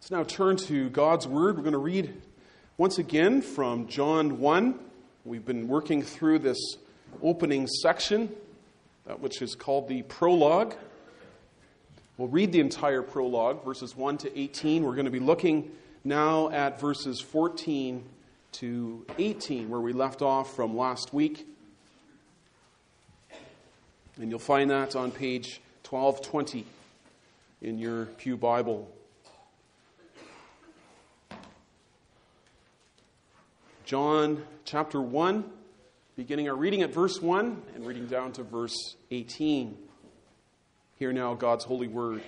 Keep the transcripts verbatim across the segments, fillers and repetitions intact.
Let's now turn to God's Word. We're going to read once again from John one. We've been working through this opening section, that which is called the prologue. We'll read the entire prologue, verses one to eighteen. We're going to be looking now at verses fourteen to eighteen, where we left off from last week. And you'll find that on page twelve twenty in your Pew Bible. John chapter one, beginning our reading at verse one and reading down to verse eighteen. Hear now God's holy word.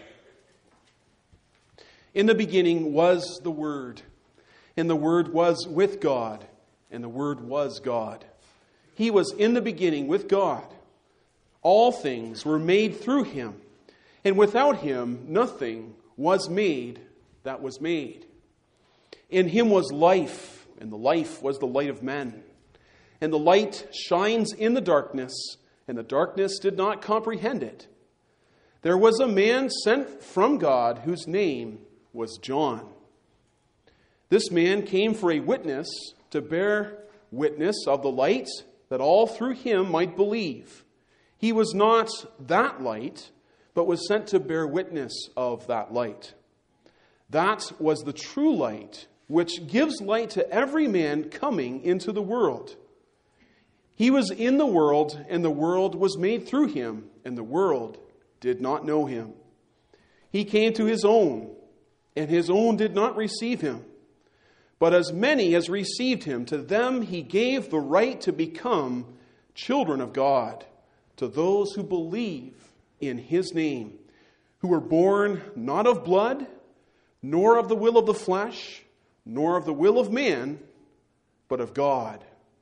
In the beginning was the Word, and the Word was with God, and the Word was God. He was in the beginning with God. All things were made through Him, and without Him nothing was made that was made. In Him was life, and the life was the light of men. And the light shines in the darkness, and the darkness did not comprehend it. There was a man sent from God whose name was John. This man came for a witness, to bear witness of the light, that all through him might believe. He was not that light, but was sent to bear witness of that light. That was the true light, which gives light to every man coming into the world. He was in the world, and the world was made through him, and the world did not know him. He came to his own, and his own did not receive him. But as many as received him, to them he gave the right to become children of God, to those who believe in his name, who were born not of blood, nor of the will of the flesh, nor of the will of man, but of God.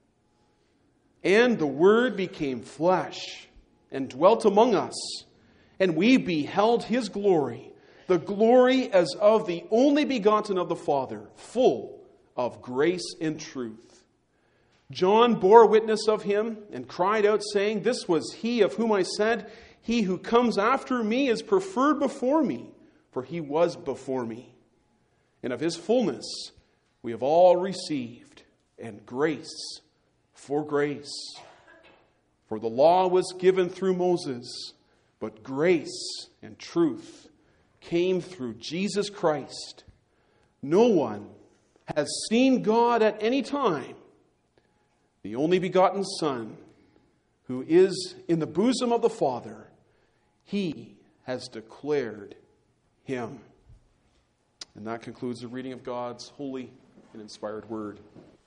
And the Word became flesh and dwelt among us, and we beheld his glory, the glory as of the only begotten of the Father, full of grace and truth. John bore witness of him and cried out, saying, This was he of whom I said, He who comes after me is preferred before me, for he was before me. And of his fullness we have all received, and grace for grace. For the law was given through Moses, but grace and truth came through Jesus Christ. No one has seen God at any time. The only begotten Son, who is in the bosom of the Father, He has declared Him. And that concludes the reading of God's holy and inspired word.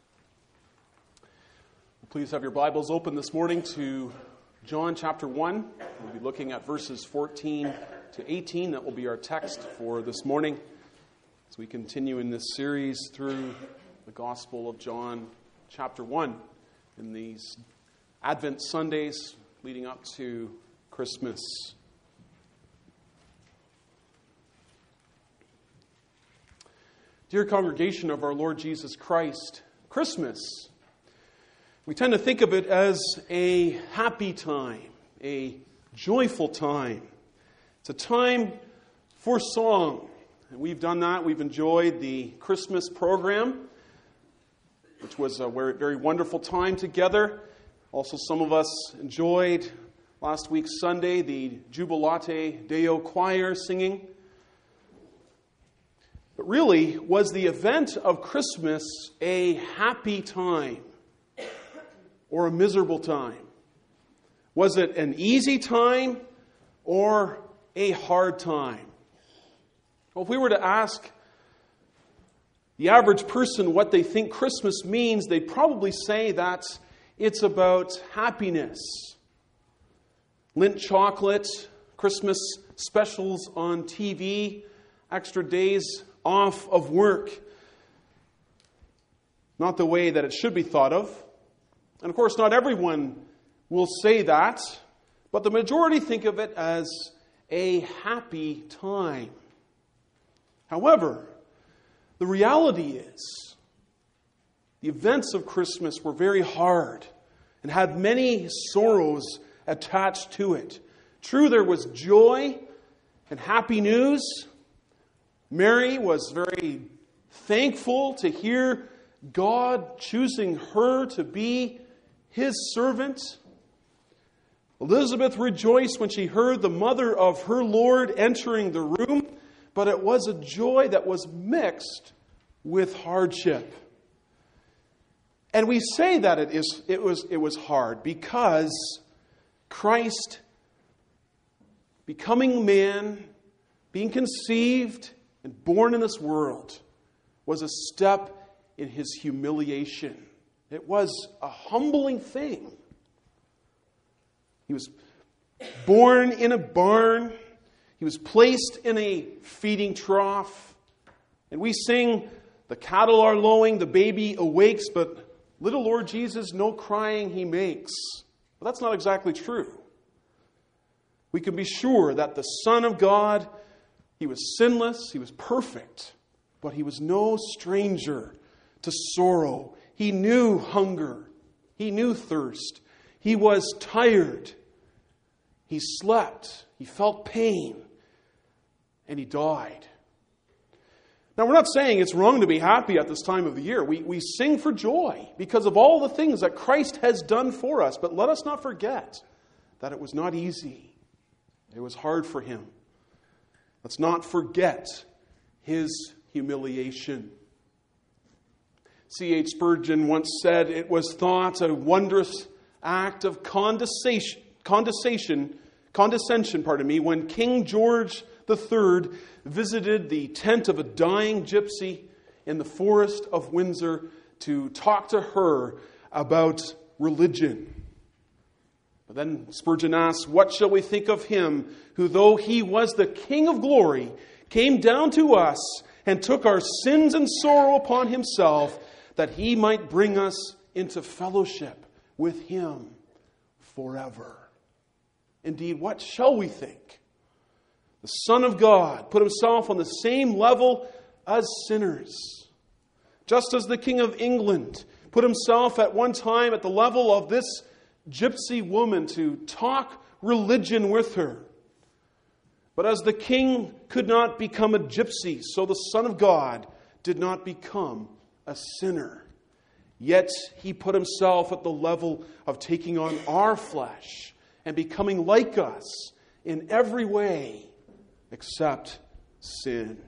Please have your Bibles open this morning to John chapter one. We'll be looking at verses fourteen to eighteen. That will be our text for this morning as we continue in this series through the Gospel of John chapter one in these Advent Sundays leading up to Christmas. Dear congregation of our Lord Jesus Christ, Christmas, we tend to think of it as a happy time, a joyful time. It's a time for song. And we've done that. We've enjoyed the Christmas program, which was a very, very wonderful time together. Also, some of us enjoyed last week's Sunday, the Jubilate Deo choir singing. But really, was the event of Christmas a happy time or a miserable time? Was it an easy time or a hard time? Well, if we were to ask the average person what they think Christmas means, they'd probably say that it's about happiness. Lindt chocolate, Christmas specials on T V, extra days off of work. Not the way that it should be thought of. And of course, not everyone will say that, but the majority think of it as a happy time. However, the reality is, the events of Christmas were very hard and had many sorrows attached to it. True, there was joy and happy news, Mary was very thankful to hear God choosing her to be His servant. Elizabeth rejoiced when she heard the mother of her Lord entering the room, but it was a joy that was mixed with hardship. And we say that it is it was it was hard because Christ becoming man, being conceived and born in this world, was a step in His humiliation. It was a humbling thing. He was born in a barn. He was placed in a feeding trough. And we sing, "The cattle are lowing, the baby awakes, but little Lord Jesus, no crying He makes." But that's not exactly true. We can be sure that the Son of God, He was sinless, He was perfect, but He was no stranger to sorrow. He knew hunger. He knew thirst. He was tired. He slept. He felt pain. And He died. Now, we're not saying it's wrong to be happy at this time of the year. We, we sing for joy because of all the things that Christ has done for us. But let us not forget that it was not easy. It was hard for Him. Let's not forget His humiliation. C H Spurgeon once said it was thought a wondrous act of condescension, condescension, condescension, pardon me, when King George the Third visited the tent of a dying gypsy in the forest of Windsor to talk to her about religion. But then Spurgeon asks, "What shall we think of Him who, though He was the King of glory, came down to us and took our sins and sorrow upon Himself, that He might bring us into fellowship with Him forever?" Indeed, what shall we think? The Son of God put Himself on the same level as sinners. Just as the King of England put Himself at one time at the level of this gypsy woman to talk religion with her. But as the king could not become a gypsy, so the Son of God did not become a sinner. Yet He put Himself at the level of taking on our flesh and becoming like us in every way except sin.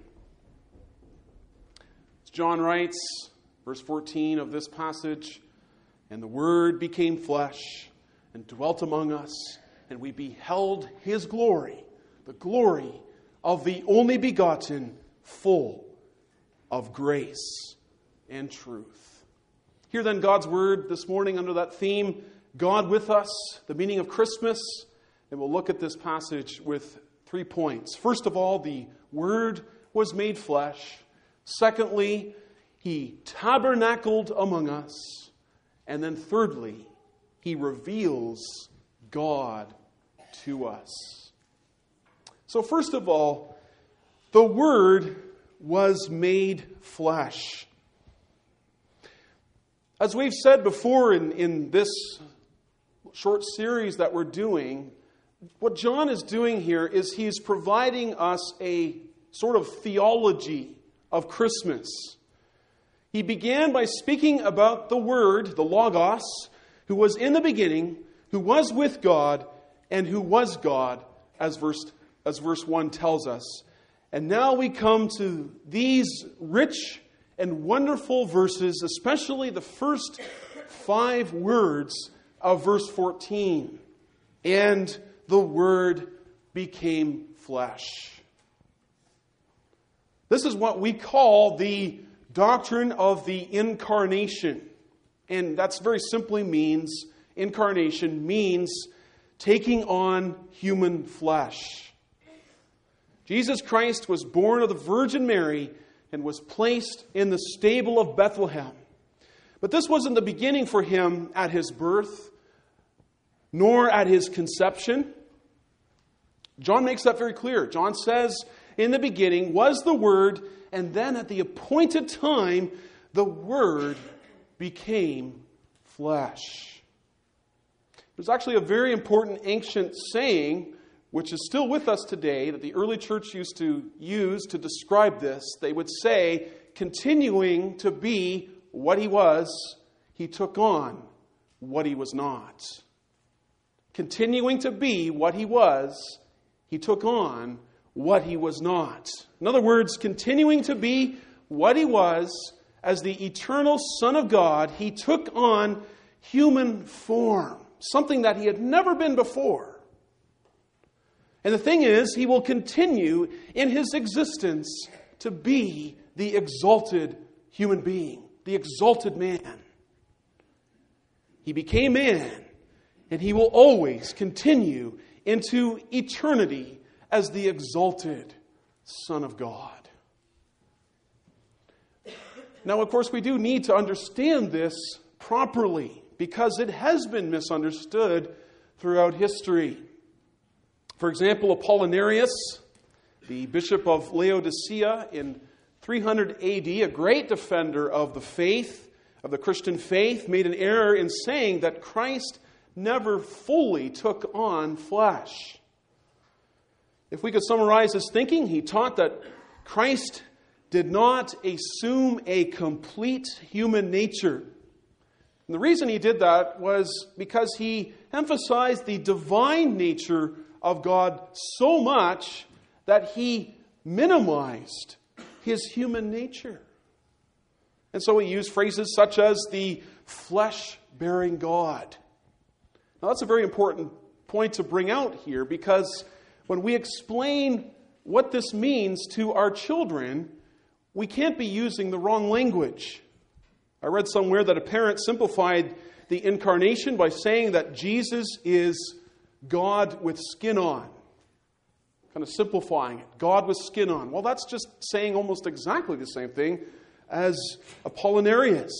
As John writes, verse fourteen of this passage, "And the Word became flesh and dwelt among us, and we beheld His glory, the glory of the only begotten, full of grace and truth." Hear then God's Word this morning under that theme, God with us, the meaning of Christmas. And we'll look at this passage with three points. First of all, the Word was made flesh. Secondly, He tabernacled among us. And then thirdly, He reveals God to us. So first of all, the Word was made flesh. As we've said before in, in this short series that we're doing, what John is doing here is he's providing us a sort of theology of Christmas. He began by speaking about the Word, the Logos, who was in the beginning, who was with God, and who was God, as verse, as verse one tells us. And now we come to these rich and wonderful verses, especially the first five words of verse fourteen. "And the Word became flesh." This is what we call the doctrine of the incarnation. And that's very simply means, incarnation means taking on human flesh. Jesus Christ was born of the Virgin Mary and was placed in the stable of Bethlehem. But this wasn't the beginning for Him at His birth, nor at His conception. John makes that very clear. John says, "In the beginning was the Word, and then at the appointed time, the Word became flesh." There's actually a very important ancient saying which is still with us today, that the early church used to use to describe this. They would say, continuing to be what he was, he took on what he was not. Continuing to be what he was, he took on what he was not. In other words, continuing to be what he was, as the eternal Son of God, he took on human form, something that he had never been before. And the thing is, he will continue in his existence to be the exalted human being, the exalted man. He became man, and he will always continue into eternity as the exalted Son of God. Now, of course, we do need to understand this properly because it has been misunderstood throughout history. For example, Apollinarius, the bishop of Laodicea in three hundred A D, a great defender of the faith, of the Christian faith, made an error in saying that Christ never fully took on flesh. If we could summarize his thinking, he taught that Christ did not assume a complete human nature. And the reason he did that was because he emphasized the divine nature of God so much that he minimized his human nature. And so he used phrases such as the flesh-bearing God. Now that's a very important point to bring out here, because when we explain what this means to our children, we can't be using the wrong language. I read somewhere that a parent simplified the incarnation by saying that Jesus is God with skin on. Kind of simplifying it. God with skin on. Well, that's just saying almost exactly the same thing as Apollinarius.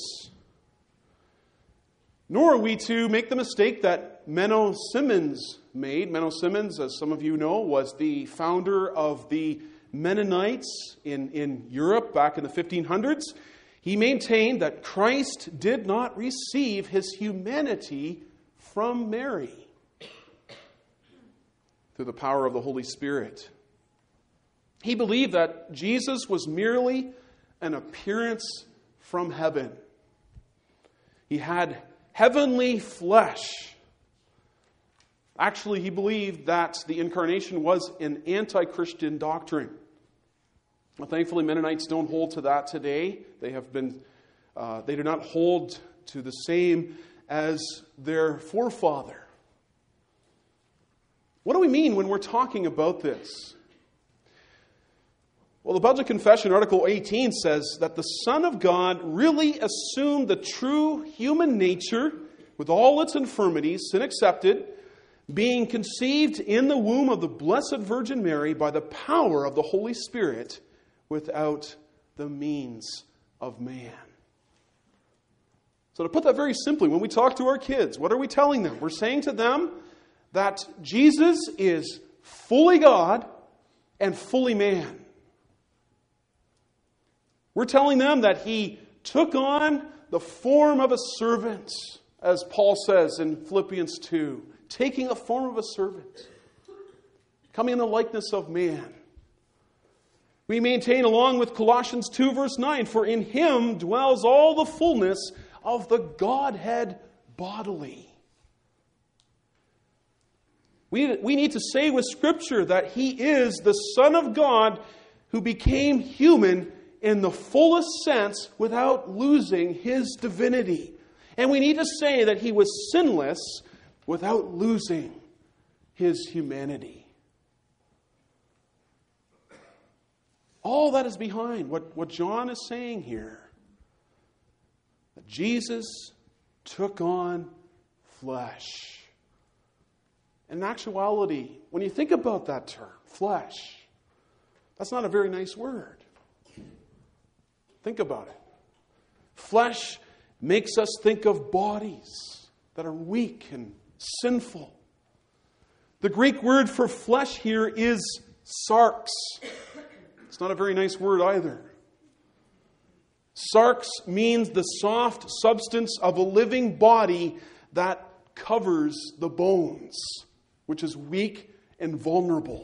Nor are we to make the mistake that Menno Simons made. Menno Simons, as some of you know, was the founder of the Mennonites in, in Europe back in the fifteen hundreds. He maintained that Christ did not receive his humanity from Mary through the power of the Holy Spirit. He believed that Jesus was merely an appearance from heaven. He had heavenly flesh. Actually, he believed that the incarnation was an anti-Christian doctrine. Well, thankfully, Mennonites don't hold to that today. They have been, uh, they do not hold to the same as their forefather. What do we mean when we're talking about this? Well, the Belgian Confession, Article eighteen, says that the Son of God really assumed the true human nature with all its infirmities, sin accepted, being conceived in the womb of the Blessed Virgin Mary by the power of the Holy Spirit without the means of man. So to put that very simply, when we talk to our kids, what are we telling them? We're saying to them that Jesus is fully God and fully man. We're telling them that he took on the form of a servant, as Paul says in Philippians two, taking the form of a servant, coming in the likeness of man. We maintain, along with Colossians two, verse nine, for in him dwells all the fullness of the Godhead bodily. We, we need to say with Scripture that he is the Son of God who became human in the fullest sense without losing his divinity. And we need to say that he was sinless without losing his humanity. All that is behind what, what John is saying here. That Jesus took on flesh. In actuality, when you think about that term, flesh, that's not a very nice word. Think about it. Flesh makes us think of bodies that are weak and sinful. The Greek word for flesh here is sarx. It's not a very nice word either. Sarx means the soft substance of a living body that covers the bones, which is weak and vulnerable.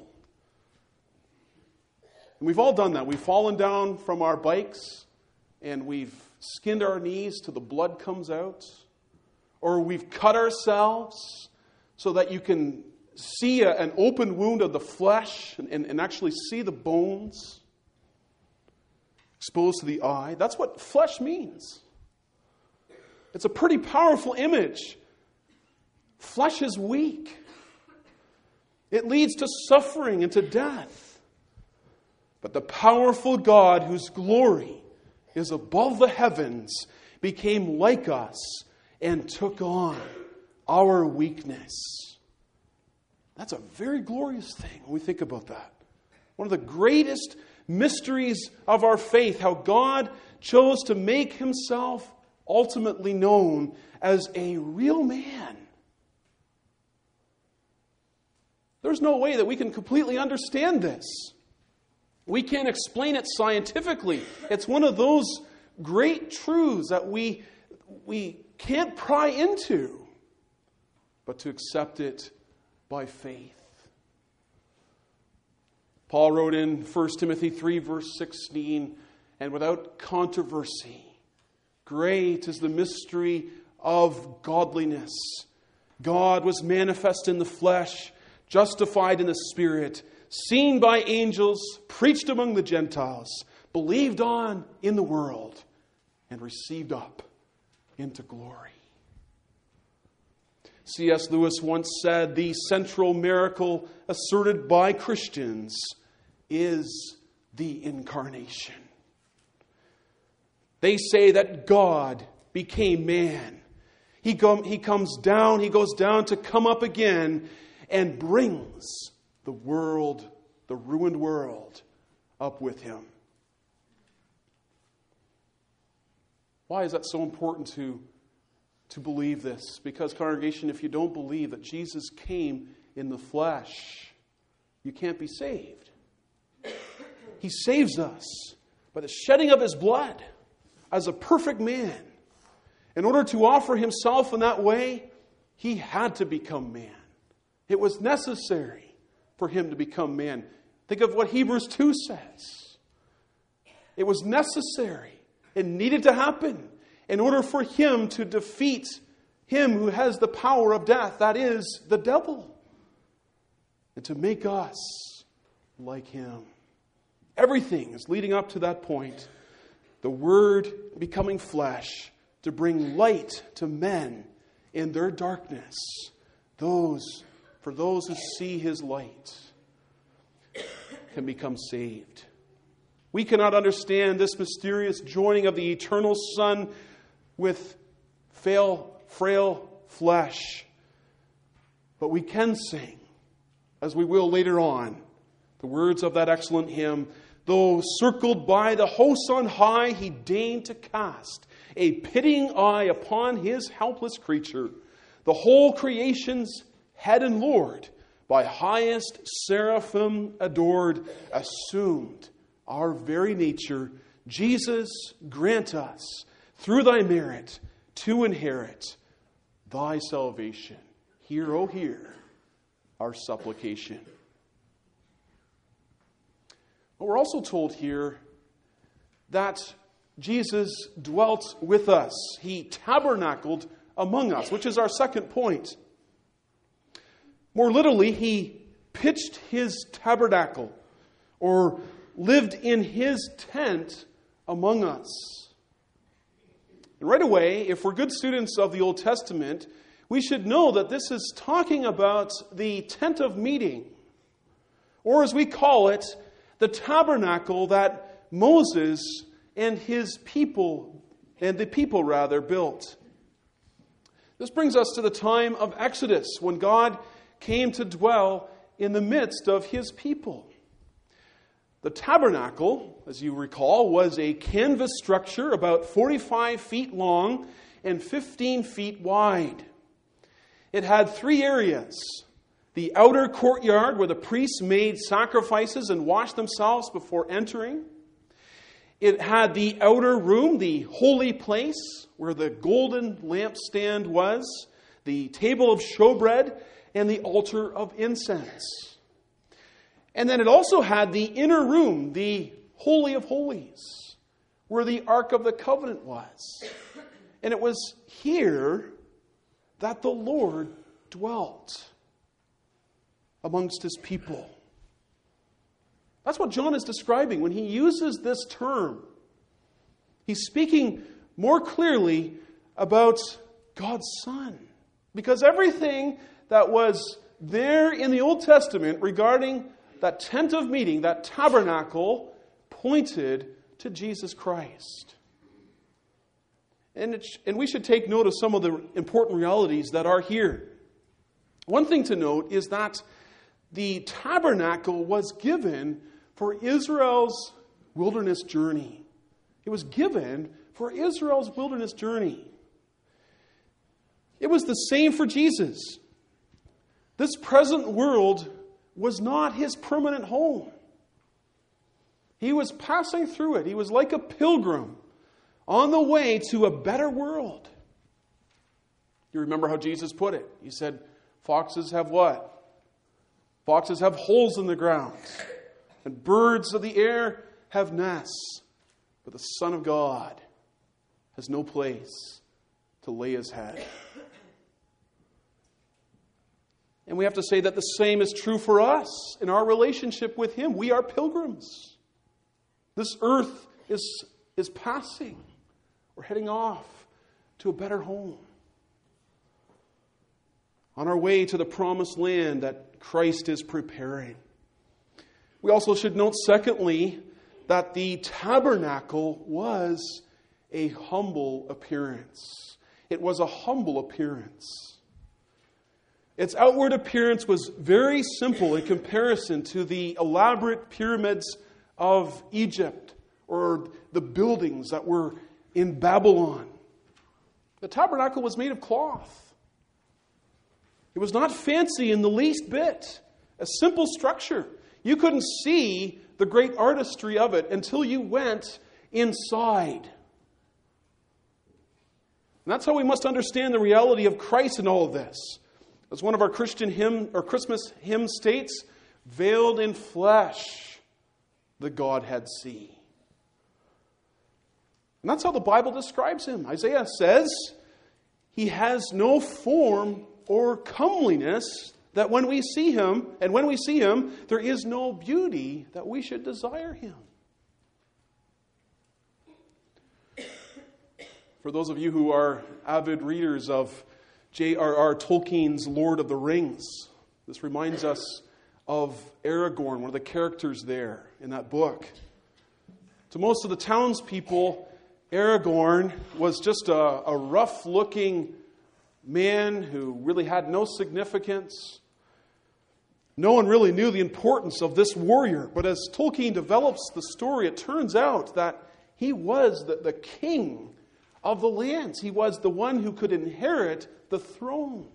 And we've all done that. We've fallen down from our bikes and we've skinned our knees till the blood comes out. Or we've cut ourselves so that you can see a, an open wound of the flesh and, and, and actually see the bones exposed to the eye. That's what flesh means. It's a pretty powerful image. Flesh is weak. It leads to suffering and to death. But the powerful God, whose glory is above the heavens, became like us and took on our weakness. That's a very glorious thing when we think about that. One of the greatest mysteries of our faith, how God chose to make himself ultimately known as a real man. There's no way that we can completely understand this. We can't explain it scientifically. It's one of those great truths that we, we can't pry into, but to accept it by faith. Paul wrote in First Timothy three, verse sixteen, and without controversy, great is the mystery of godliness. God was manifest in the flesh, justified in the Spirit, seen by angels, preached among the Gentiles, believed on in the world, and received up into glory. C S Lewis once said, the central miracle asserted by Christians is the incarnation. They say that God became man. He, come, he comes down, he goes down to come up again and brings the world, the ruined world, up with him. Why is that so important to, to believe this? Because, congregation, if you don't believe that Jesus came in the flesh, you can't be saved. He saves us by the shedding of his blood as a perfect man. In order to offer himself in that way, he had to become man. It was necessary for him to become man. Think of what Hebrews two says. It was necessary. It needed to happen in order for him to defeat him who has the power of death, that is, the devil, and to make us like him. Everything is leading up to that point. The Word becoming flesh to bring light to men in their darkness. Those, for those who see his light, can become saved. We cannot understand this mysterious joining of the eternal Son with frail, frail flesh. But we can sing, as we will later on, the words of that excellent hymn, though circled by the hosts on high, he deigned to cast a pitying eye upon his helpless creature. The whole creation's head and Lord, by highest seraphim adored, assumed our very nature. Jesus, grant us, through thy merit, to inherit thy salvation. Hear, O hear, our supplication. But we're also told here that Jesus dwelt with us. He tabernacled among us, which is our second point. More literally, he pitched his tabernacle, or lived in his tent among us. And right away, if we're good students of the Old Testament, we should know that this is talking about the tent of meeting, or as we call it, the tabernacle that Moses and his people, and the people rather, built. This brings us to the time of Exodus, when God came to dwell in the midst of his people. The tabernacle, as you recall, was a canvas structure about forty-five feet long and fifteen feet wide. It had three areas. The outer courtyard, where the priests made sacrifices and washed themselves before entering. It had the outer room, the holy place, where the golden lampstand was, the table of showbread, and the altar of incense. And then it also had the inner room, the Holy of Holies, where the Ark of the Covenant was. And it was here that the Lord dwelt amongst his people. That's what John is describing when he uses this term. He's speaking more clearly about God's Son. Because everything that was there in the Old Testament regarding that tent of meeting, that tabernacle, pointed to Jesus Christ. And, it, and we should take note of some of the important realities that are here. One thing to note is that the tabernacle was given for Israel's wilderness journey. It was given for Israel's wilderness journey. It was the same for Jesus. This present world was not his permanent home. He was passing through it. He was like a pilgrim on the way to a better world. You remember how Jesus put it. He said, foxes have what? Foxes have holes in the ground, and birds of the air have nests. But the Son of God has no place to lay his head. And we have to say that the same is true for us in our relationship with him. We are pilgrims. This earth is, is passing. We're heading off to a better home. On our way to the promised land that Christ is preparing. We also should note, secondly, that the tabernacle was a humble appearance. It was a humble appearance. Its outward appearance was very simple in comparison to the elaborate pyramids of Egypt or the buildings that were in Babylon. The tabernacle was made of cloth. It was not fancy in the least bit. A simple structure. You couldn't see the great artistry of it until you went inside. And that's how we must understand the reality of Christ in all of this. As one of our Christian hymn or Christmas hymn states, veiled in flesh, the Godhead see. And that's how the Bible describes him. Isaiah says, he has no form or comeliness that when we see him, and when we see him, there is no beauty that we should desire him. For those of you who are avid readers of J R R Tolkien's Lord of the Rings, this reminds us of Aragorn, one of the characters there in that book. To most of the townspeople, Aragorn was just a, a rough-looking man who really had no significance. No one really knew the importance of this warrior. But as Tolkien develops the story, it turns out that he was the, the king of the lands. He was the one who could inherit the throne.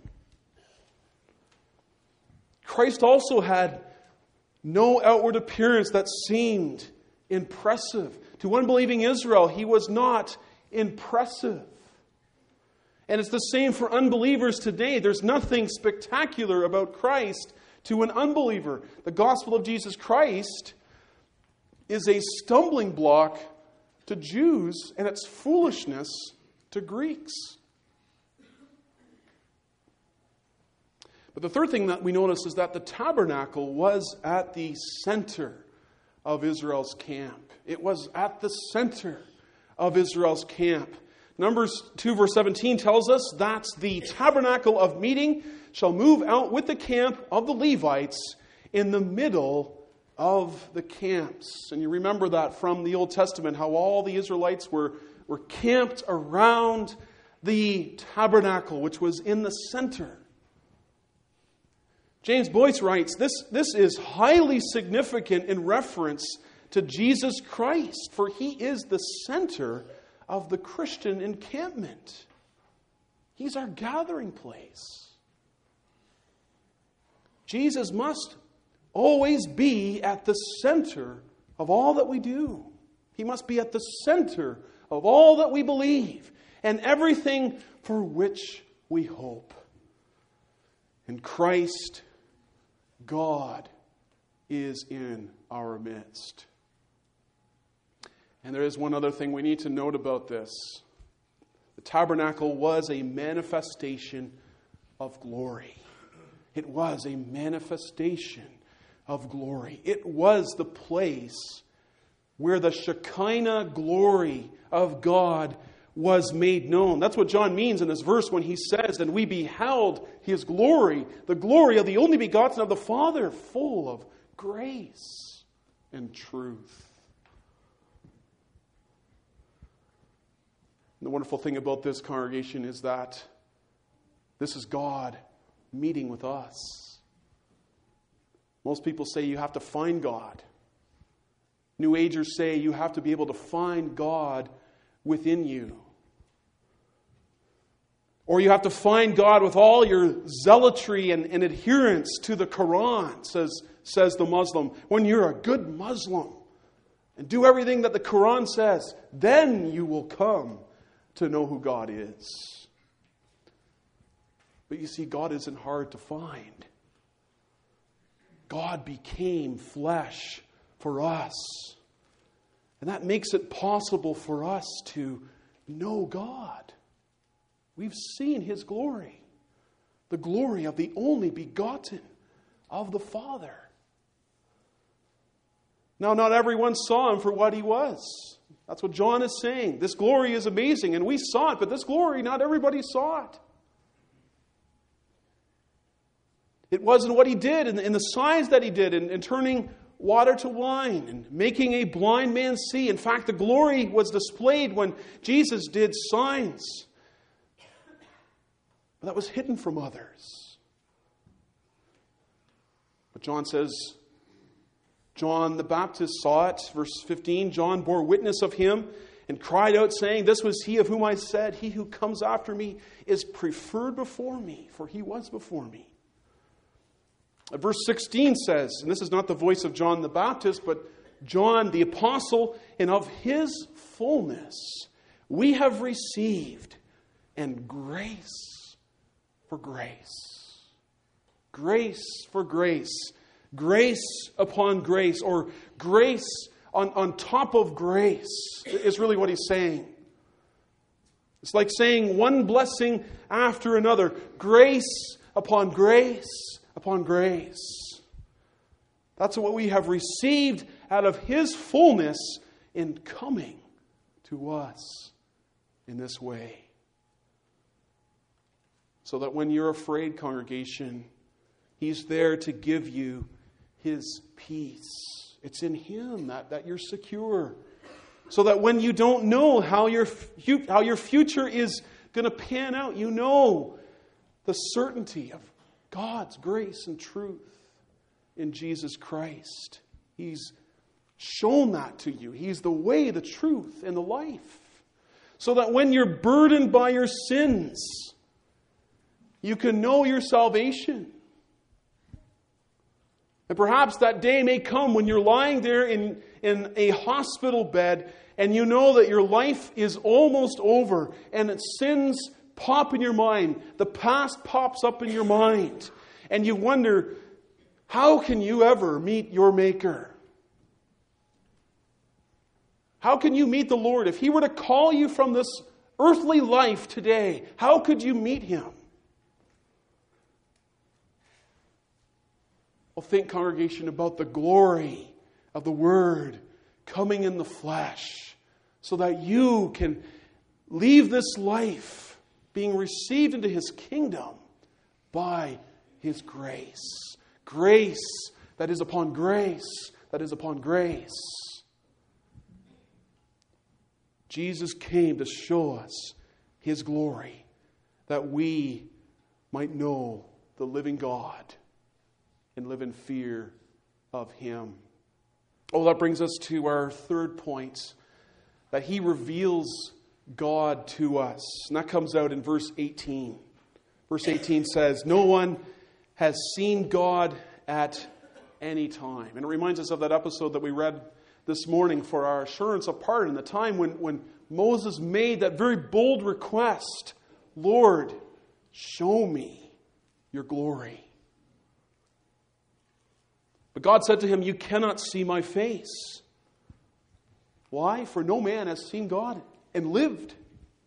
Christ also had no outward appearance that seemed impressive. To unbelieving Israel, he was not impressive. And it's the same for unbelievers today. There's nothing spectacular about Christ to an unbeliever. The gospel of Jesus Christ is a stumbling block to Jews, and it's foolishness to Greeks. But the third thing that we notice is that the tabernacle was at the center of Israel's camp. It was at the center of Israel's camp. Numbers two verse seventeen tells us that the tabernacle of meeting shall move out with the camp of the Levites in the middle of the camps. And you remember that from the Old Testament, how all the Israelites were, were camped around the tabernacle, which was in the center. James Boyce writes, this, this is highly significant in reference to Jesus Christ, for he is the center of the Christian encampment. He's our gathering place. Jesus must always be at the center of all that we do. He must be at the center of all that we believe and everything for which we hope. And Christ, God, is in our midst. And there is one other thing we need to note about this. The tabernacle was a manifestation of glory. It was a manifestation of glory. It was the place where the Shekinah glory of God was made known. That's what John means in this verse when he says, "And we beheld His glory, the glory of the only begotten of the Father, full of grace and truth." And the wonderful thing about this congregation is that this is God meeting with us. Most people say you have to find God. New Agers say you have to be able to find God within you. Or you have to find God with all your zealotry and, and adherence to the Quran, says, says the Muslim. When you're a good Muslim and do everything that the Quran says, then you will come to know who God is. But you see, God isn't hard to find. God became flesh for us. And that makes it possible for us to know God. We've seen His glory. The glory of the only begotten of the Father. Now, not everyone saw Him for what He was. That's what John is saying. This glory is amazing, and we saw it, but this glory, not everybody saw it. It wasn't what He did, and, and the signs that He did in, in turning water to wine and making a blind man see. In fact, the glory was displayed when Jesus did signs. But that was hidden from others. But John says, John the Baptist saw it. Verse fifteen, John bore witness of Him and cried out, saying, "This was He of whom I said, He who comes after me is preferred before me, for He was before me." Verse sixteen says, and this is not the voice of John the Baptist, but John the Apostle, "And of His fullness we have received, and grace for grace." Grace for grace. Grace upon grace, or grace on, on top of grace, is really what he's saying. It's like saying one blessing after another. Grace upon grace upon grace. That's what we have received out of His fullness in coming to us in this way. So that when you're afraid, congregation, He's there to give you His peace. It's in Him that, that you're secure. So that when you don't know how your, how your future is going to pan out, you know the certainty of God's grace and truth in Jesus Christ. He's shown that to you. He's the way, the truth, and the life. So that when you're burdened by your sins, you can know your salvation. And perhaps that day may come when you're lying there in, in a hospital bed and you know that your life is almost over and that sins pop in your mind. The past pops up in your mind. And you wonder, how can you ever meet your Maker? How can you meet the Lord? If He were to call you from this earthly life today, how could you meet Him? Well, think, congregation, about the glory of the Word coming in the flesh so that you can leave this life being received into His kingdom by His grace. Grace that is upon grace, that is upon grace. Jesus came to show us His glory that we might know the living God and live in fear of Him. Oh, that brings us to our third point, that He reveals God to us. And that comes out in verse eighteen. Verse eighteen says, "No one has seen God at any time." And it reminds us of that episode that we read this morning for our assurance of pardon, the time when, when Moses made that very bold request, "Lord, show me your glory." But But God said to him, "You cannot see my face." Why? For no man has seen God and lived.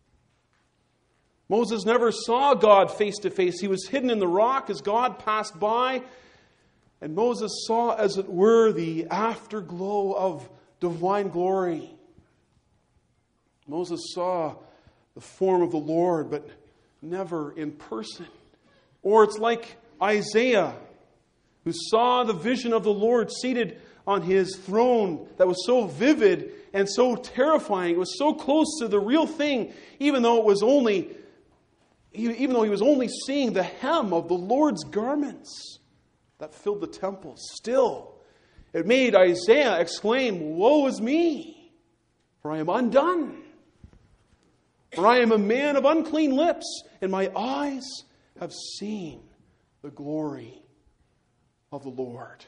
Moses never saw God face to face. He was hidden in the rock as God passed by. And Moses saw, as it were, the afterglow of divine glory. Moses saw the form of the Lord, but never in person. Or it's like Isaiah, who saw the vision of the Lord seated on his throne that was so vivid and so terrifying. It was so close to the real thing, even though it was only, even though he was only seeing the hem of the Lord's garments that filled the temple. Still, it made Isaiah exclaim, "Woe is me, for I am undone. For I am a man of unclean lips, and my eyes have seen the glory of the Lord."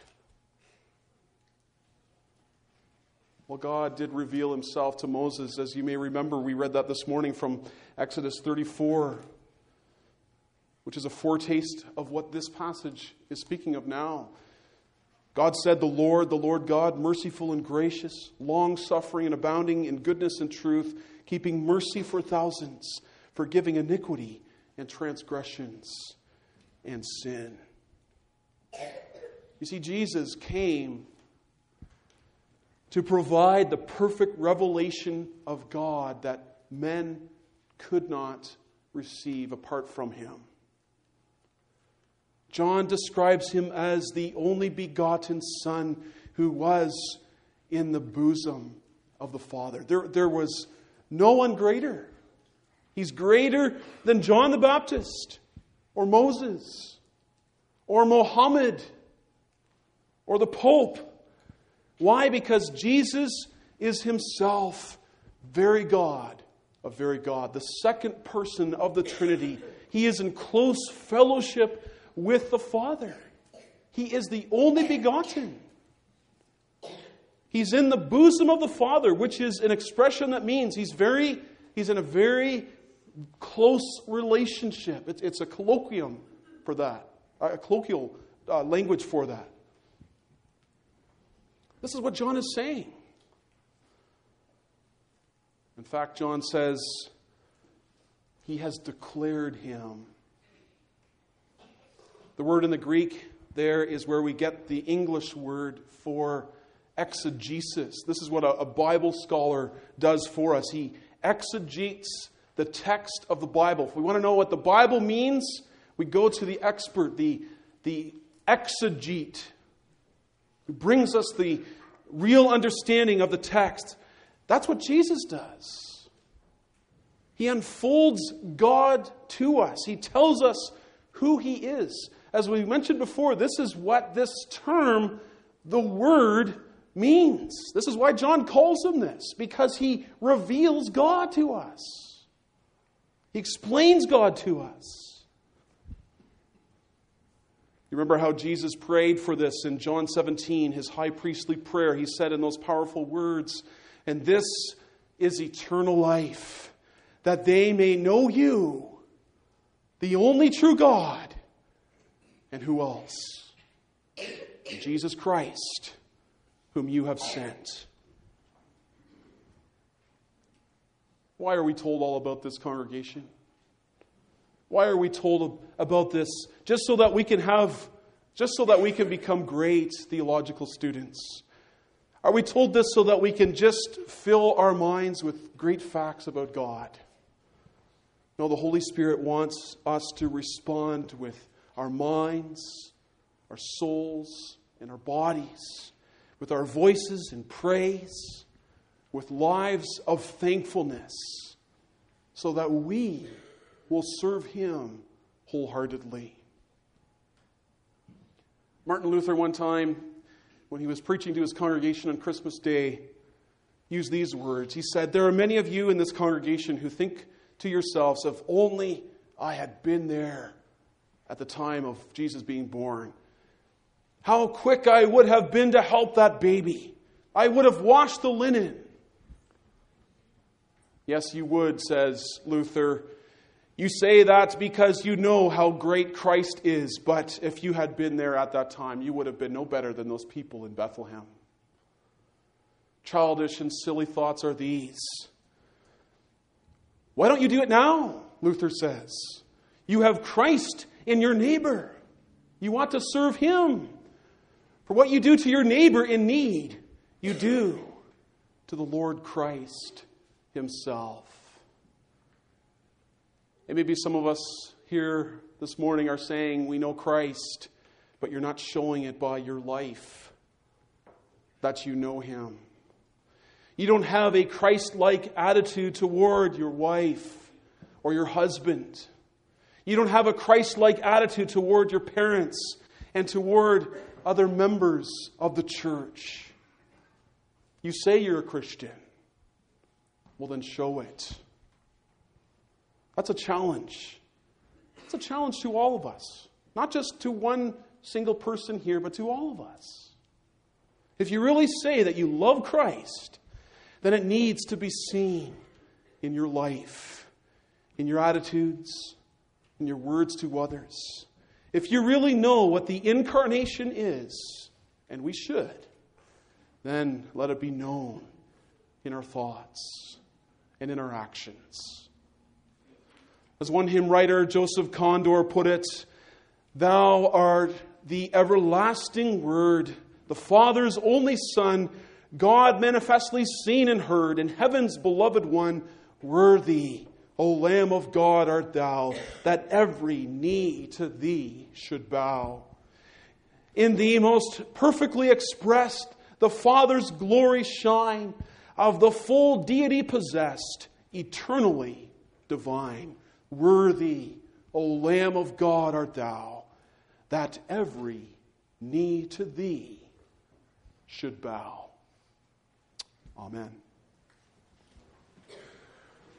Well, God did reveal himself to Moses. As you may remember, we read that this morning from Exodus thirty-four, which is a foretaste of what this passage is speaking of now. God said, "The Lord, the Lord God, merciful and gracious, long-suffering and abounding in goodness and truth, keeping mercy for thousands, forgiving iniquity and transgressions and sin." You see, Jesus came to provide the perfect revelation of God that men could not receive apart from him. John describes him as the only begotten Son who was in the bosom of the Father. There, there was no one greater. He's greater than John the Baptist, or Moses, or Mohammed, or the Pope. Why? Because Jesus is himself very God of very God, the second person of the Trinity. He is in close fellowship with the Father. He is the only begotten. He's in the bosom of the Father, which is an expression that means he's very, he's in a very close relationship. It's, it's a colloquium for that, a colloquial uh, language for that. This is what John is saying. In fact, John says he has declared him. The word in the Greek there is where we get the English word for exegesis. This is what a, a Bible scholar does for us. He exegetes the text of the Bible. If we want to know what the Bible means, we go to the expert, the, the exegete, who brings us the real understanding of the text. That's what Jesus does. He unfolds God to us. He tells us who he is. As we mentioned before, this is what this term, the Word, means. This is why John calls him this, because he reveals God to us. He explains God to us. You remember how Jesus prayed for this in John seventeen, his high priestly prayer. He said in those powerful words, "And this is eternal life, that they may know you, the only true God." And who else? Jesus Christ, whom you have sent. Why are we told all about this, congregation? Why are we told about this? Just so that we can have, just so that we can become great theological students. Are we told this so that we can just fill our minds with great facts about God? No, the Holy Spirit wants us to respond with our minds, our souls, and our bodies, with our voices in praise, with lives of thankfulness, so that we will serve him wholeheartedly. Martin Luther, one time, when he was preaching to his congregation on Christmas Day, used these words. He said, "There are many of you in this congregation who think to yourselves, if only I had been there at the time of Jesus being born. How quick I would have been to help that baby. I would have washed the linen." Yes, you would, says Luther, You say that because you know how great Christ is, but if you had been there at that time, you would have been no better than those people in Bethlehem. Childish and silly thoughts are these. Why don't you do it now? Luther says. You have Christ in your neighbor. You want to serve Him. For what you do to your neighbor in need, you do to the Lord Christ Himself. And maybe some of us here this morning are saying we know Christ, but you're not showing it by your life that you know Him. You don't have a Christ-like attitude toward your wife or your husband. You don't have a Christ-like attitude toward your parents and toward other members of the church. You say you're a Christian. Well, then show it. That's a challenge. It's a challenge to all of us. Not just to one single person here, but to all of us. If you really say that you love Christ, then it needs to be seen in your life, in your attitudes, in your words to others. If you really know what the incarnation is, and we should, then let it be known in our thoughts and in our actions. As one hymn writer, Joseph Condor, put it, Thou art the everlasting Word, the Father's only Son, God manifestly seen and heard, and heaven's beloved One, worthy, O Lamb of God art Thou, that every knee to Thee should bow. In Thee most perfectly expressed, the Father's glory shine, of the full deity possessed, eternally divine. Worthy, O Lamb of God art Thou, that every knee to Thee should bow. Amen.